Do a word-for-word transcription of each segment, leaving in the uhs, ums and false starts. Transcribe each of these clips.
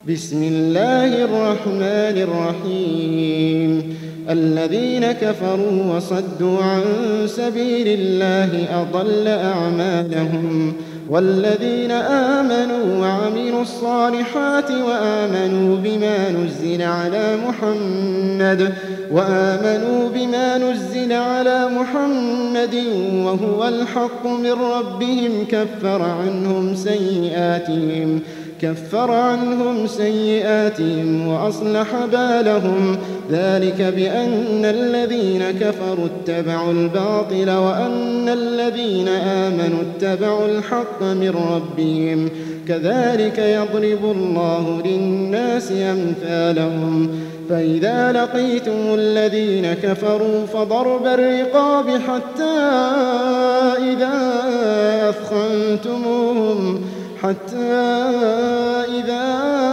بسم الله الرحمن الرحيم. الذين كفروا وصدوا عن سبيل الله أضل أعمالهم، والذين آمنوا وعملوا الصالحات وآمنوا بما نزل على محمد وآمنوا بما نزل على محمد وهو الحق من ربهم كفر عنهم سيئاتهم كفر عنهم سيئاتهم وأصلح بالهم. ذلك بأن الذين كفروا اتبعوا الباطل وأن الذين آمنوا اتبعوا الحق من ربهم. كذلك يضرب الله للناس أمثالهم. فإذا لقيتم الذين كفروا فضرب الرقاب حتى إذا أثخنتموهم حتى إذا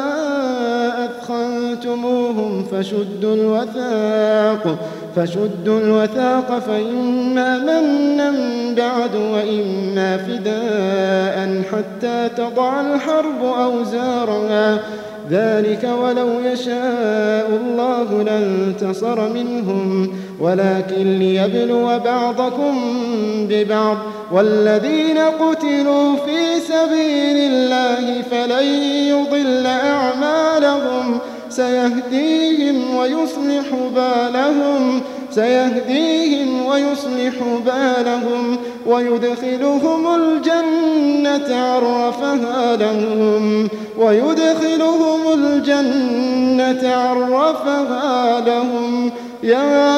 أثخنتموهم فشدوا الوثاق فشدوا الوثاق فإما منا بعد وإما فداء حتى تضع الحرب أوزارها. ذلك ولو يشاء الله لانتصر منهم ولكن ليبلو بعضكم ببعض. والذين قتلوا في سبيل الله فلن يضل أعمالهم سيهديهم ويصلح بالهم سيهديهم ويصلح بالهم ويدخلهم الجنة عرفها لهم ويدخلهم الجنة عرفها لهم. يا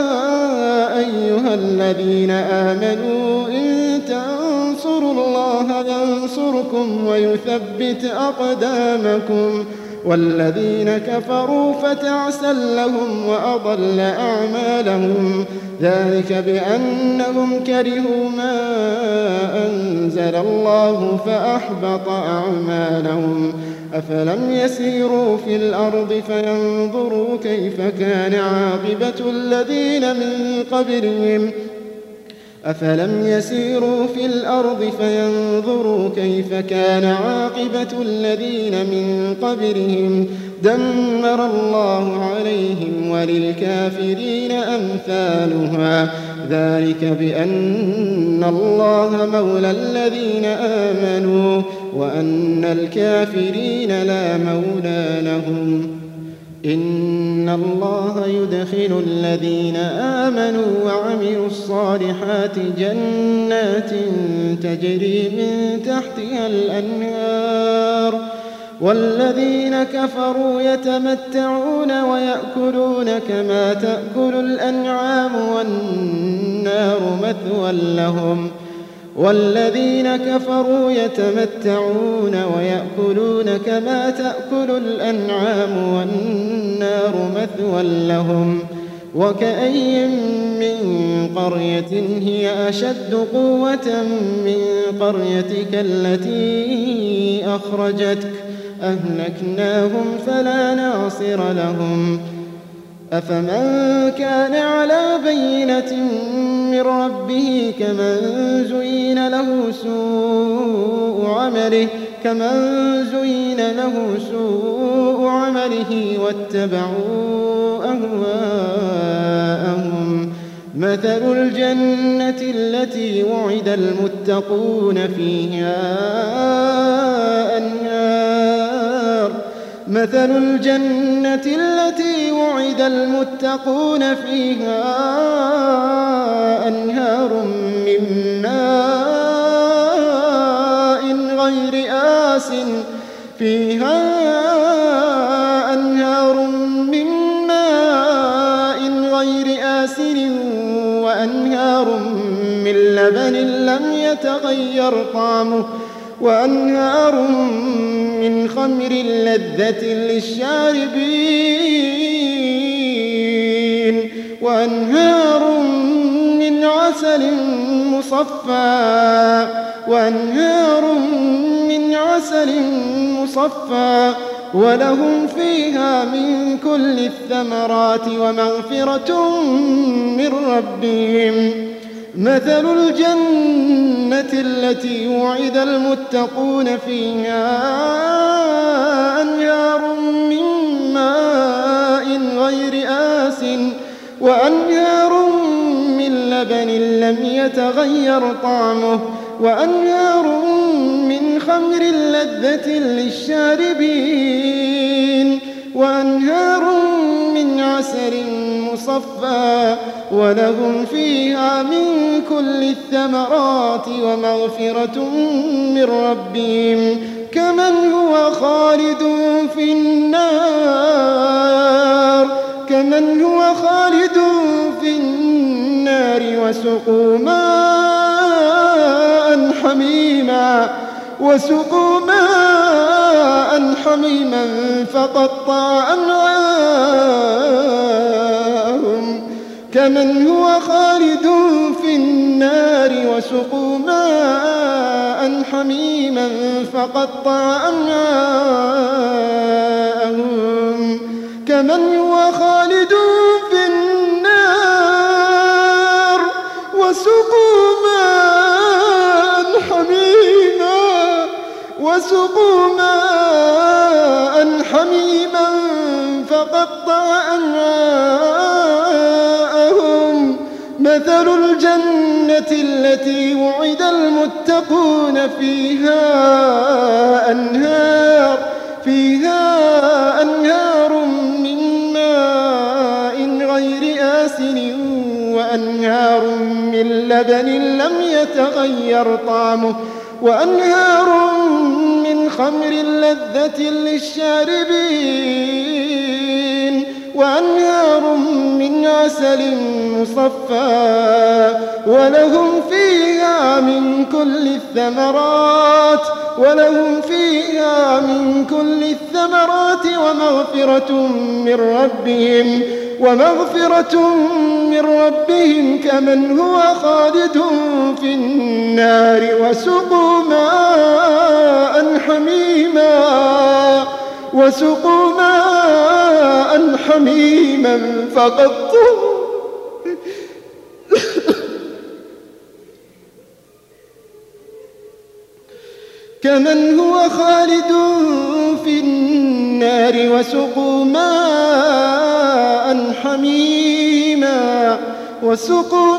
أيها الذين آمنوا إن تنصروا الله ينصركم ويثبت أقدامكم. والذين كفروا فتعسا لهم وأضل أعمالهم. ذلك بأنهم كرهوا ما أنزل الله فأحبط أعمالهم. أفلم يسيروا في الأرض فينظروا كيف كان عاقبة الذين من قبلهم أفلم يسيروا في الأرض فينظروا كيف كان عاقبة الذين من قبلهم دمر الله عليهم وللكافرين أمثالها. ذلك بأن الله مولى الذين آمنوا وأن الكافرين لا مولى لهم. إن الله يدخل الذين آمنوا وعملوا الصالحات جنات تجري من تحتها الأنهار. والذين كفروا يتمتعون ويأكلون كما تأكل الأنعام والنار مثوى لهم. والذين كفروا يتمتعون ويأكلون كما تأكل الأنعام والنار مثوى لهم. وكأي من قرية هي أشد قوة من قريتك التي أخرجتك أهلكناهم فلا ناصر لهم. أفمن كان على بينة من ربه كمن زين له سوء عمله كمن زين له سوء عمله واتبعوا أهواءهم. مثل الجنة التي وعد المتقون فيها أنهار مثل الجنة التي وعد المتقون فيها أنهار من ماء غير آس فيها أنهار من ماء غير آسن وأنهار من لبن لم يتغير طعمه وأنهار من خمر لذة للشاربين وأنهار من عسل مصفى وأنهار من عسل مصفى ولهم فيها من كل الثمرات ومغفرة من ربهم. مثل الجنة التي وعد المتقون فيها أنهار يتغير طعمه، وأنهار من خمر لذة للشاربين، وأنهار من عسل مصفى، ولهم فيها من كل الثمرات ومغفرة من ربهم، كمن هو خالد في النار كمن هو خالد في النار وسقوا ماء حميما وسقوا ماء حميما فقطع أمعاءهم كمن هو خالد في النار وسقوا ماء حميما فقطع أمعاءهم كمن هو خالد في النار وسقوا ماء حميما وسقوا ماء حميما فقطع أمعاءهم مثل الجنة التي وعد المتقون فيها أنهار فيها أنهار من ماء غير آسن وأنهار من لبن لم يتغير طعمه وأنهار من خمر لذة للشاربين وأنهار من عسل مصفى ولهم فيها من كل الثمرات ولهم فيها من كل الثمرات ومغفرة من ربهم ومغفرة من ربهم كمن هو خالد في النار وسقوا ماء حميما وسقوا ماء حميما فقطوا كمن هو خالد في النار وسقوا ماء حميما وسقوا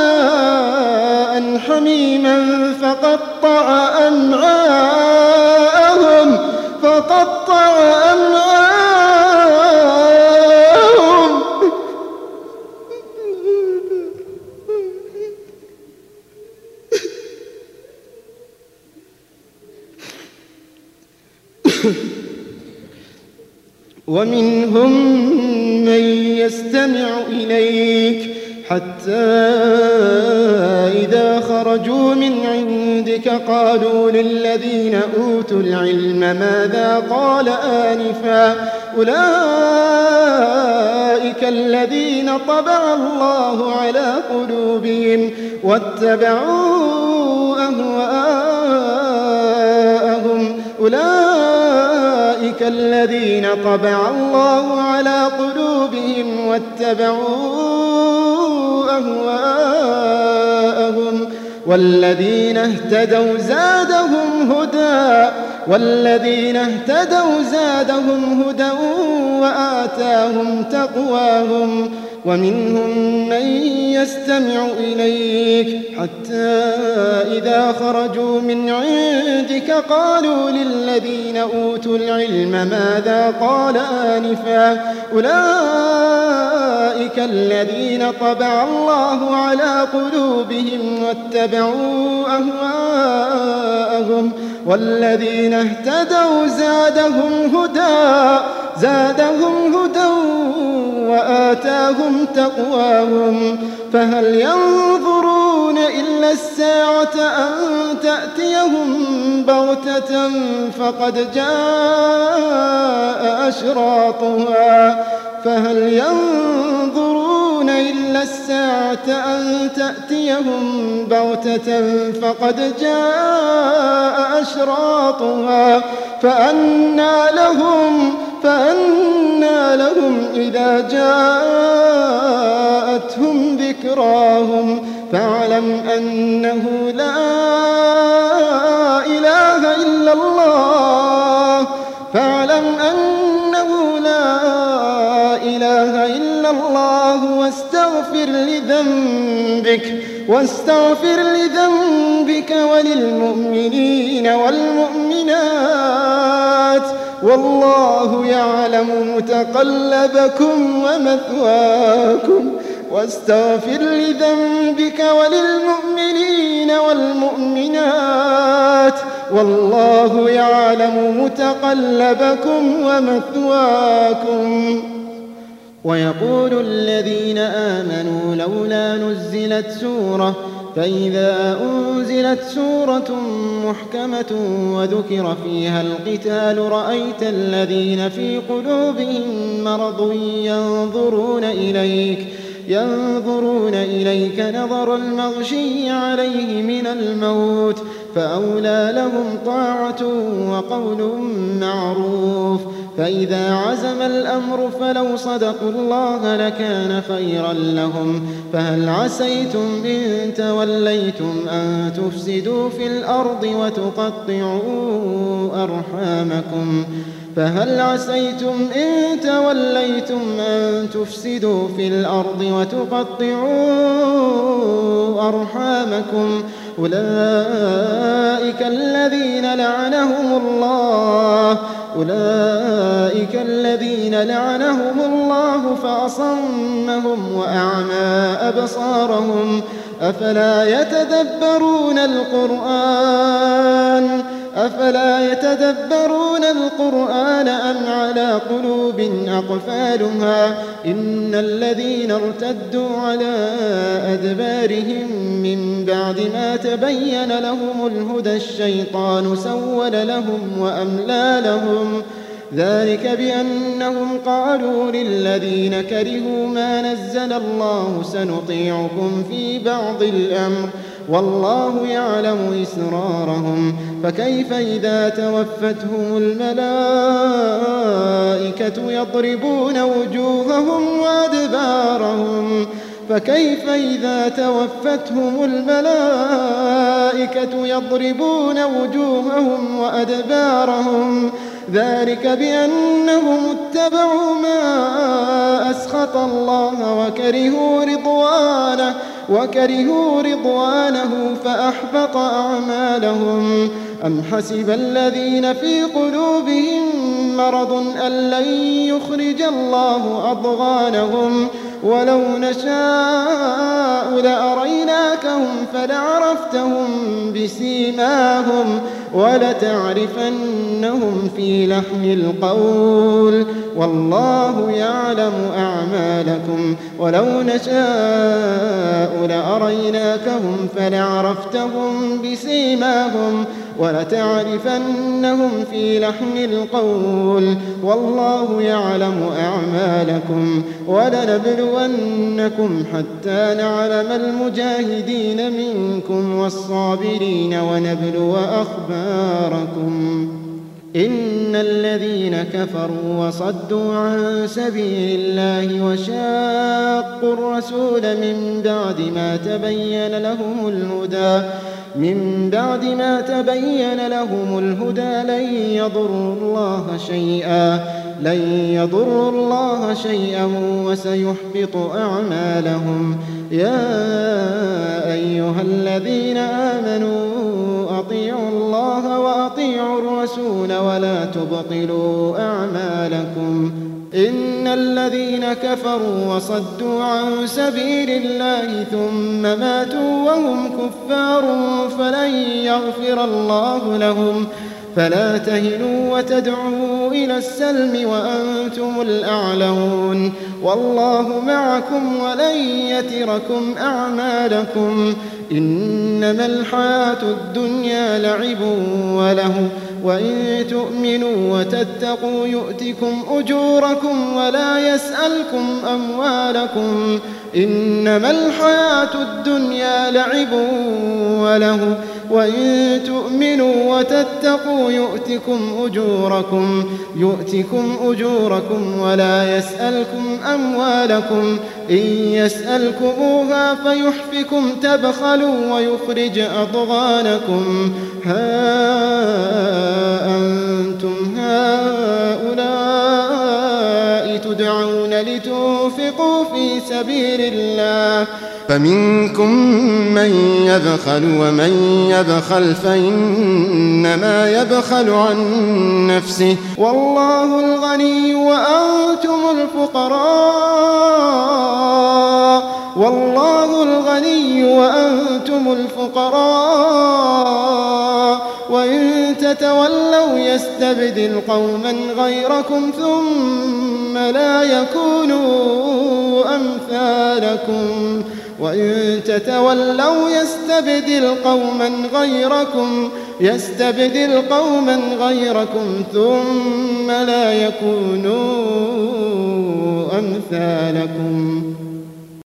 ماء حميما فقطع أمعاءهم فقطع أمعاءهم ومنهم من يستمع إليك حتى إذا خرجوا من عندك قالوا للذين أوتوا العلم ماذا قال آنفا أولئك الذين طبع الله على قلوبهم واتبعوا أهواءهم أولئك الذين طبع الله على قلوبهم واتبعوا أهواءهم والذين اهتدوا زادهم هدى والذين اهتدوا زادهم هدى وآتاهم تقواهم ومنهم من يستمع إليك حتى إذا خرجوا من عندك قالوا للذين أوتوا العلم ماذا قال آنفا أولئك الذين طبع الله على قلوبهم واتبعوا أهواءهم والذين اهتدوا زادهم هدى زادهم هدى وآتاهم تقواهم فهل ينظرون إلا الساعة أن تأتيهم بغتة فقد جاء أشراطها فهل ينظرون إلا الساعة أن تأتيهم بغتة فقد جاء أشراطها فأنى لهم فأنى لهم إذا جاءتهم ذكراهم فاعلم أنه لا إله إلا الله فاعلم أنه لا إله إلا الله واستغفر لذنبك واستغفر لذنبك وللمؤمنين والمؤمنات والله يعلم متقلبكم ومثواكم واستغفر لذنبك وللمؤمنين والمؤمنات والله يعلم متقلبكم ومثواكم. ويقول الذين آمنوا لولا نزلت سورة فإذا أنزلت سورة محكمة وذكر فيها القتال رأيت الذين في قلوبهم مرض ينظرون إليك ينظرون إليك نظر المغشي عليه من الموت فأولى لهم طاعة وقول معروف. فإذا عزم الأمر فلو صدقوا الله لكان خيرا لهم. فهل عسيتم إن توليتم أن تفسدوا في الأرض وتقطعوا أرحامكم فهل عسيتم إن توليتم أن تفسدوا في الأرض وتقطعوا أرحامكم أولئك الذين لعنهم الله أولئك الذين لعنهم الله فأصمهم وأعمى أبصارهم أفلا يتدبرون القرآن أفلا يتدبرون القرآن أم على قلوب أقفالها إن الذين ارتدوا على أدبارهم من بعد ما تبين لهم الهدى الشيطان سول لهم وأملى لهم ذلك بأنهم قالوا للذين كرهوا ما نزل الله سنطيعكم في بعض الأمر والله يعلم إسرارهم فكيف إذا توفتهم الملائكة يضربون وجوههم وأدبارهم فكيف إذا توفتهم الملائكة يضربون وجوههم وأدبارهم ذلك بأنهم اتبعوا ما أسخط الله وكرهوا رضوانه وكرهوا رضوانه فأحبط أعمالهم أم حسب الذين في قلوبهم مرض أن لن يخرج الله أضغانهم ولو نشاء لأريناكهم فلعرفتهم بسيماهم ولتعرفنهم في لحن القول والله يعلم أعمالكم ولو نشاء لأريناكهم فلعرفتهم بسيماهم ولتعرفنهم في لحن القول والله يعلم أعمالكم ولنبلونكم حتى نعلم المجاهدين منكم والصابرين ونبلو أخباركم إن الذين كفروا وصدوا عن سبيل الله وشاقوا الرسول من بعد ما تبين لهم الهدى من بعد ما تبين لهم الهدى لن يضروا الله شيئا لن يضروا الله شيئا وسيحبط أعمالهم يا أيها الذين آمنوا أطيعوا الله وأطيعوا الرسول ولا تبطلوا أعمالكم إن الذين كفروا وصدوا عن سبيل الله ثم ماتوا وهم كفار فلن يغفر الله لهم فلا تهنوا وتدعوا إلى السلم وأنتم الأعلون والله معكم ولن يتركم أعمالكم إنما الحياة الدنيا لعب وله وإن تؤمنوا وتتقوا يؤتكم أجوركم ولا يسألكم أموالكم إنما الحياة الدنيا لعب وله وإن تؤمنوا وتتقوا يؤتكم أجوركم يؤتكم أجوركم ولا يسألكم أموالكم إن يسألكموها فيحفكم تبخلوا ويخرج أضغانكم ها أنتم هؤلاء تدعون لتنفقوا في سبيل الله فمنكم من يبخل ومن يبخل فإنما يبخل عن نفسه والله الغني وأنتم الفقراء والله الغني وأنتم الفقراء وإن تتولوا يستبدل قوما غيركم ثم لا يكونوا أمثالكم وإن تتولوا يستبدل قوما غيركم يستبدل قوما غيركم ثم لا يكونوا أمثالكم